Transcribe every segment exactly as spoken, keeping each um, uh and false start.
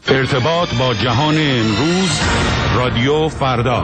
ارتباط با جهان امروز، رادیو فردا.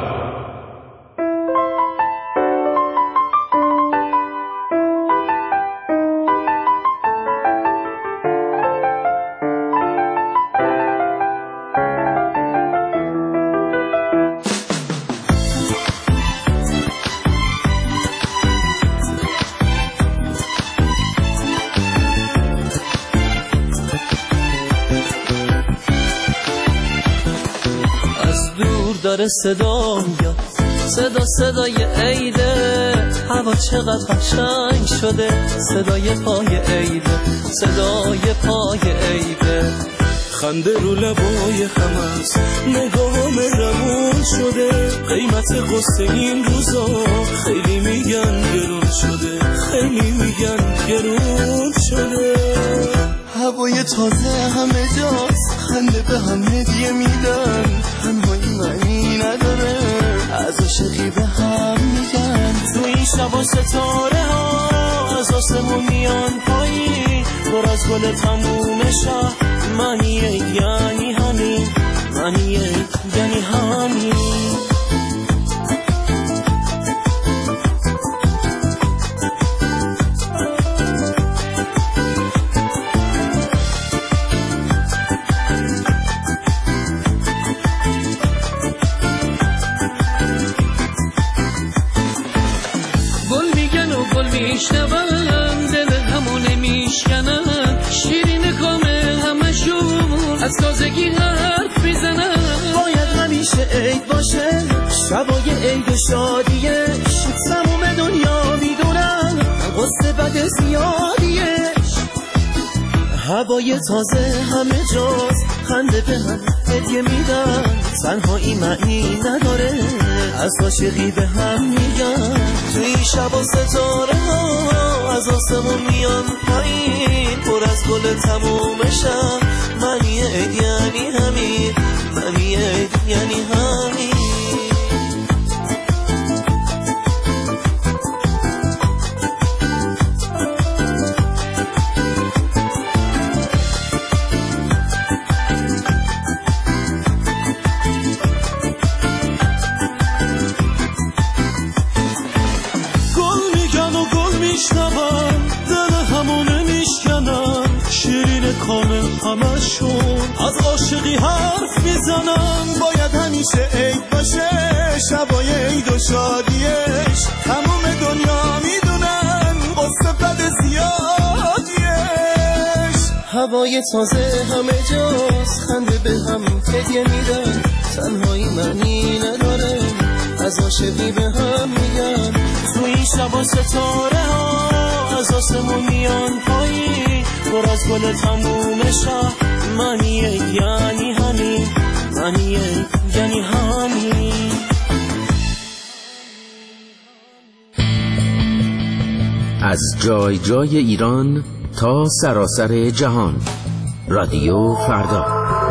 داره صدا میاد، صدا صدای عیده، هوا چقدر قشنگ شده، صدای پای عیده، صدای پای عیده، خنده رو لبای هم است، نگاه مهربون شده، قیمت قصه این روزا خیلی میگن گرون شده، خیلی میگن گرون شده. هوای تازه همه جاست، خنده به هم هدیه میدن، تنهایی معنی نداره، از عاشقی به هم میگن. تو این شبا ستاره ها از آسمون میان پایین، پر از گل تموم شهر، معنیه یعنی همین، معنیه یعنی همین. میشنون دل همونه میشکنن، شیرین کامل همشون از تازگی حرف میزنن. باید همیشه عید باشه، شبای عید و شادیش، تموم دنیا میدونن قصه بد زیادیش. هوای تازه همه جاست، خنده به هم هدیه میدن، تنهایی معنی نداره، از عاشقی به هم میگن. توی شب و ستاره ها از آسمون میان پایین، پر از گل تموم شب، معنی عید یعنی همین، معنی عید یعنی همین. کامل همشون از عاشقی حرف میزنن. باید همیشه عید باشه، شبای عید و شادیش، تموم دنیا میدونن قصه بد زیادیش. هوای تازه همه جاست، خنده به هم هدیه میدن، تنهایی معنی نداره، از عاشقی به هم میگن. تو این شبا ستاره ها از آسمون میان پایین، پر از گل تموم شهر، معنیه یعنی همین، معنیه یعنی همین. از جای جای ایران تا سراسر جهان، رادیو فردا.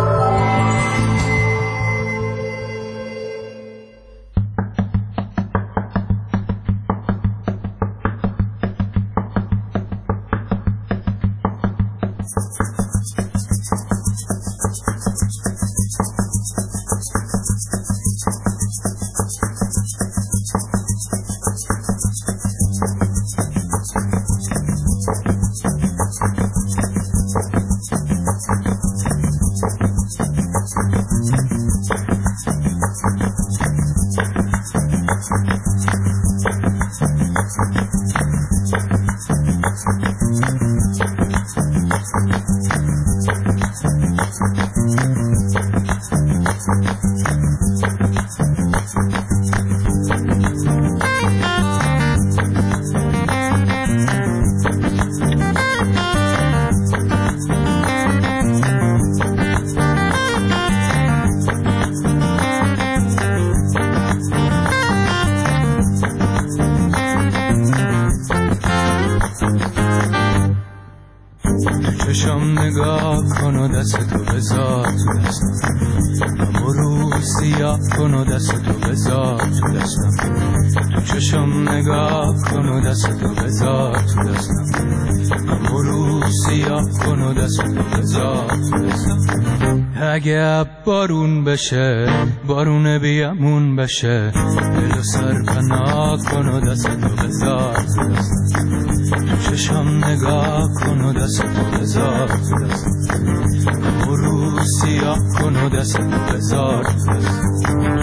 چشم نگاه کن و دست تو بذار تو دستم، اما رو سیاه کن و دست تو بذار تو دستم. تو چشم نگاه کن و دست تو بذار تو دستم، اما رو سیاه کن و دست تو بذار تو دستم. اگه بارون بشه بارون بیامون بشه دلو سر پناه کن و دست تو بذار تو دستم تو چشم نگاه کن و دست تو بذار تو دستم همو رو سیاه کن و دست تو بذار تو دستم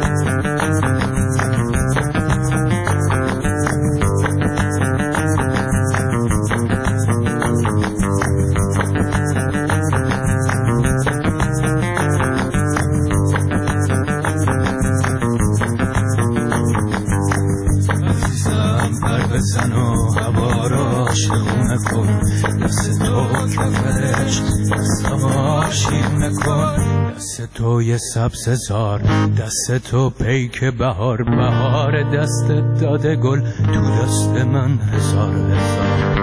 بزن و هوا را شونه کن دست تو کفرش دستم شیرونه کن دست تو یه سبز زار دست تو پیک بهار بهار دست داده گل تو دست من هزار هزار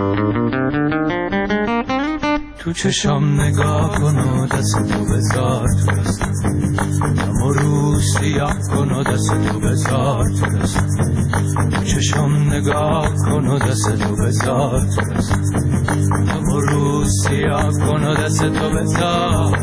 تو چشم نگاه کن و دست تو بذار تو دستم همو رو سیاه کن و دست تو بذار تو دستم تو چشم نگاه کن و دست تو بذار تو دستم همو رو سیاه کن و دست تو بذار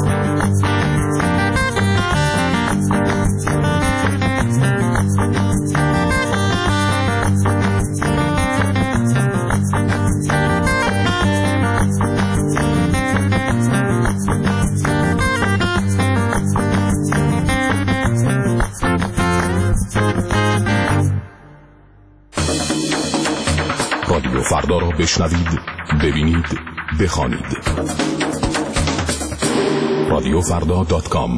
رادیو فردا را بشنوید، ببینید، بخوانید. رادیو فردا دات کام.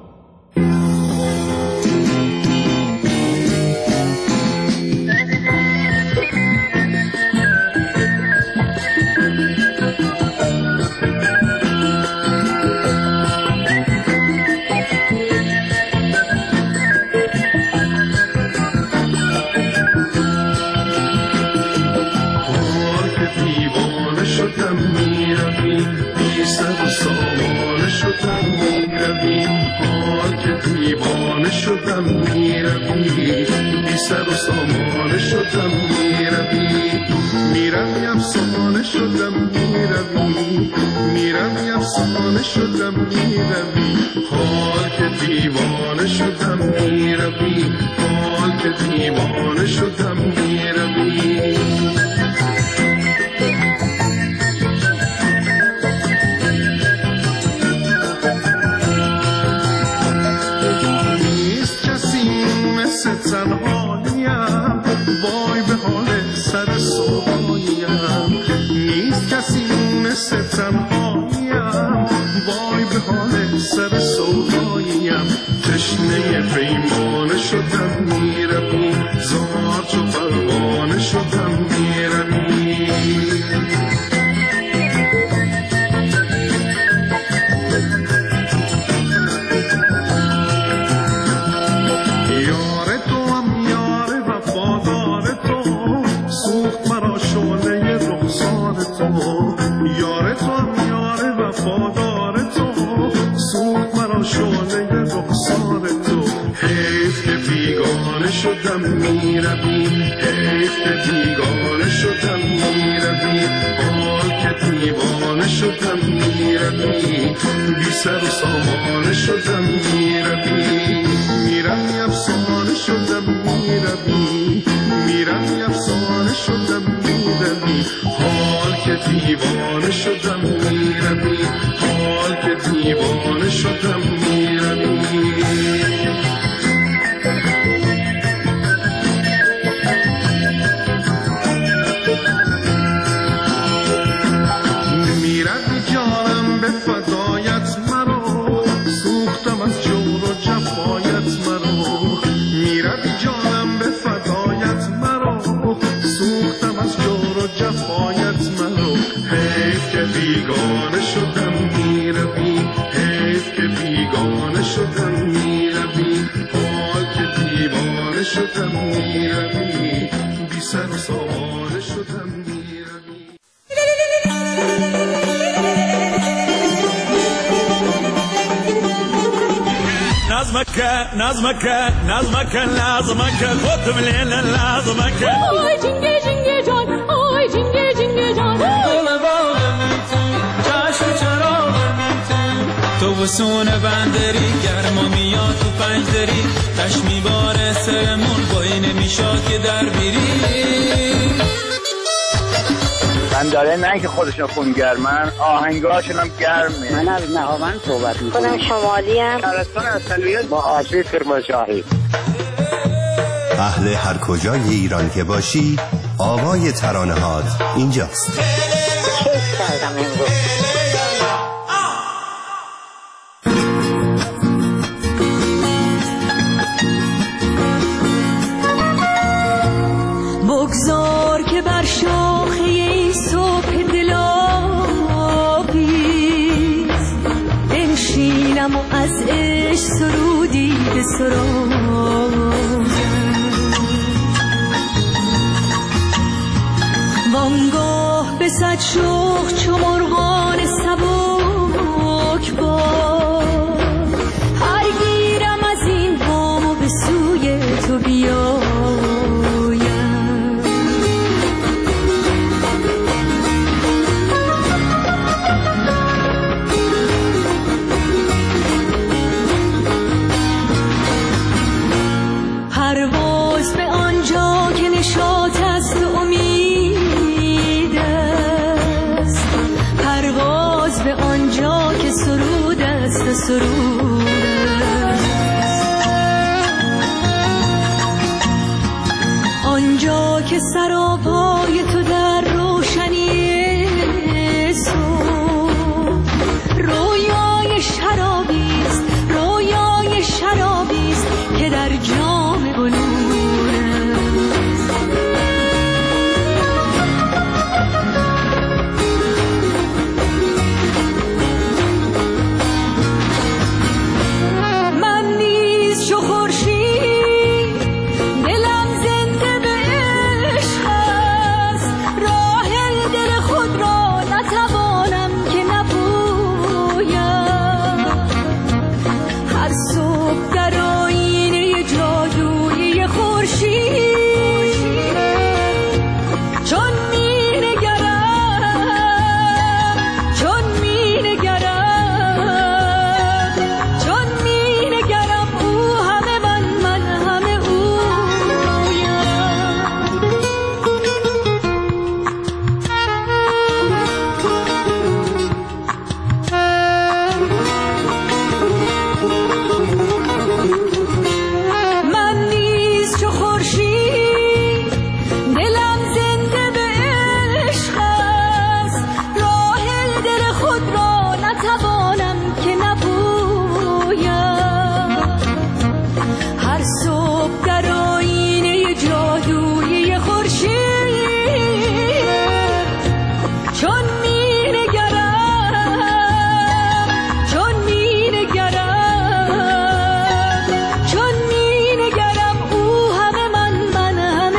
شدم میروی بی سر و سامانه شدم میروی میروی افسانه شدم میروی میروی افسانه شدم میروی حال که دیوانه شدم میروی حال که دیوانه شدم میروی تنهاییم وای به حال سر سوهایم نیست کسی مثل تنهاییم وای به حال سر سوهایم تشنه پیمانه شدم میروی زار چو پروانه شدم میروی یار تو هم یار وفادار تو سوخت مرا شعله رخسار تو حیف که بیگانه شدم میروی حیف که بیگانه شدم میروی حال که دیوانه شدم میروی بی سر و سامانه شدم میروی میروی افسانه شدم میروی میروی افسانه شدم میروی حال که دیوانه شدم میروی حال که دیوانه شدم میروی میروی جانم به فدایت مرا سوختم از جور و جفایت مرا میروی جانم به فدایت مرا سوختم از جور و جفایت مرا حیف که بیگانه شدم میروی حیف که بیگانه شدم میروی حال که دیوانه شدم میروی بی سر و سامانه شدم میروی نظمك نظمك نظمك نظمك خذ من نظمك آی جنگه جنگه جان آی جنگه جنگه جان گل باغم تو چشم چراغم تو تو وسون بندری گرما میاد تو پنجدری تش میباره سرمون بایی نمیشا که در بیری بنداره نه که خودشون خون گرمن آهنگاشون هم گرمه. من از نهاوند صحبت میکنم. خودم شمالی هم شهرستان اصلیت با آشی کرمانشاهی. اهل هر کجای ایران که باشی آوای ترانه هات اینجاست. کیف کردم امروز. بگذار که بر شاخه این صبح دلابی بنشینم و از عشق سرودی بسرایم وانگاه به صد شوق چو مرغان سبک بار هر گیرم از این بام و به سوی تو بیایم پرواز به آنجا که نشاط است و امید است پرواز به آنجا که سرود است و سرود است آنجا که سراپای تو در روشنی صبح رویای شرابی است رویای شرابی است که در جام بلور من نیز چو خورشید دلم زنده به عشق است راه دل خود را نتوانم که نپویم هر صبح در آینه جادویی خورشید چون می نگرم چون می نگرم چون می نگرم او همه من من همه اویم من نیز چو خورشید دلم زنده به عشق است راه دل خود را نتوانم که نپویم هر صبح در آینه جادویی خورشید چون می نگرم چون می نگرم چون می نگرم او همه من من همه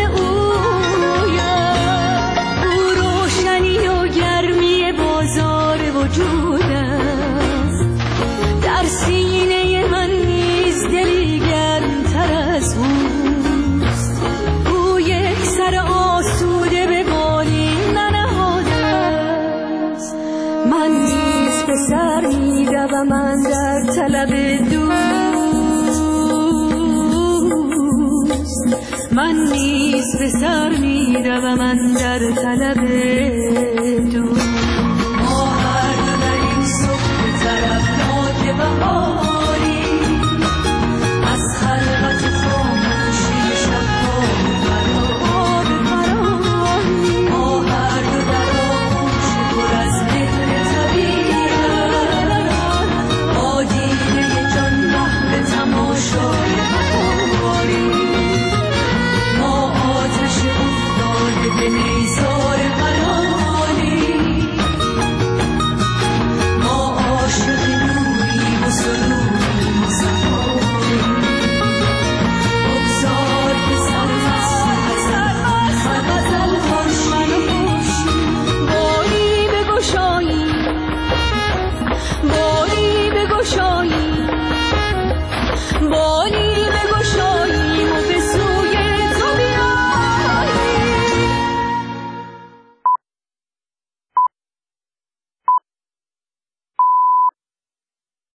اویم او روشنی و گرمی بازار وجود است در سینه من نیز دلی گرمتر از اوست او یک سر آسوده به بالین ننهاده است من نیز به سر می روم اندر طلب دوست من نیز به سر می روم اندر طلب دوست